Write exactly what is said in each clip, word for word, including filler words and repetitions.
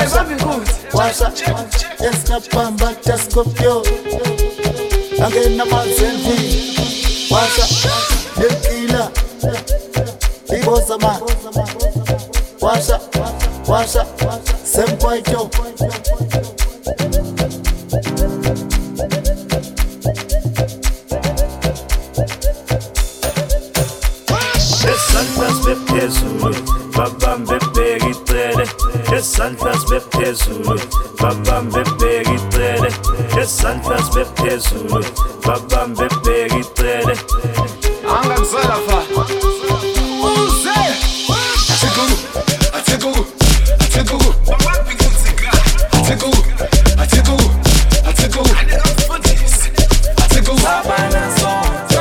washa, washa, esnapamba taskopyo, angena mazelvi, washa, dekila, iboza man, washa, washa, sempoito. Esandlas bephezulu babambe bheka icele esandlas bephezulu babambe bheka icele esandlas bephezulu babambe bheka icele angangizela fa uze athekuku athekuku athekuku babambe kutsika athekuku athekuku athekuku athekuku sabana so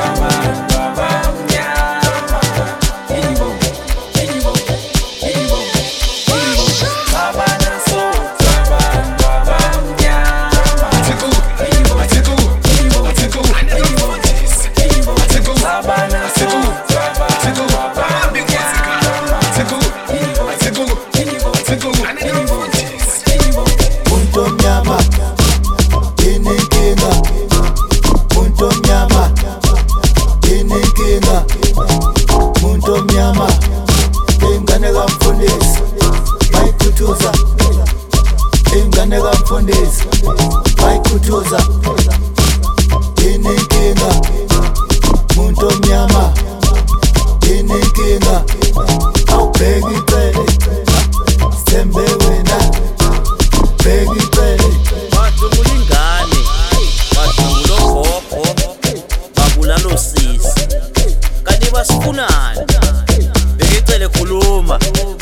Baikutuza inenkinga muntu omnyama inenkinga awubheka icele sembe wena bheka icele badlula ingane badlula ogogo babulala osisi kanti basifunani bheka icele khuluma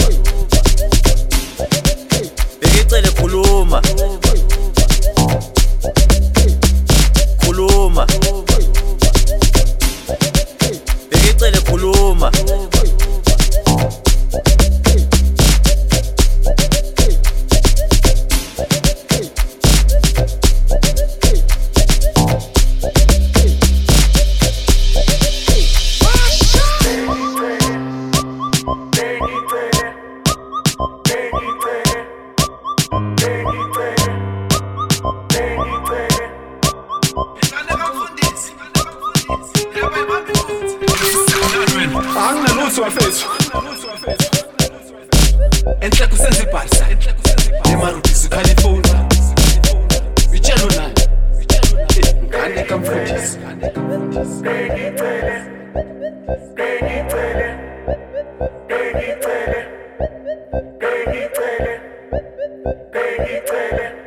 bheka icele khuluma khuluma bheka icele khuluma Anginalutho wafethu enhle kusenza ibhalisa emaruti siCalifornia itshelo nani ngane kamfundisi Baby, baby, baby, baby, baby, baby.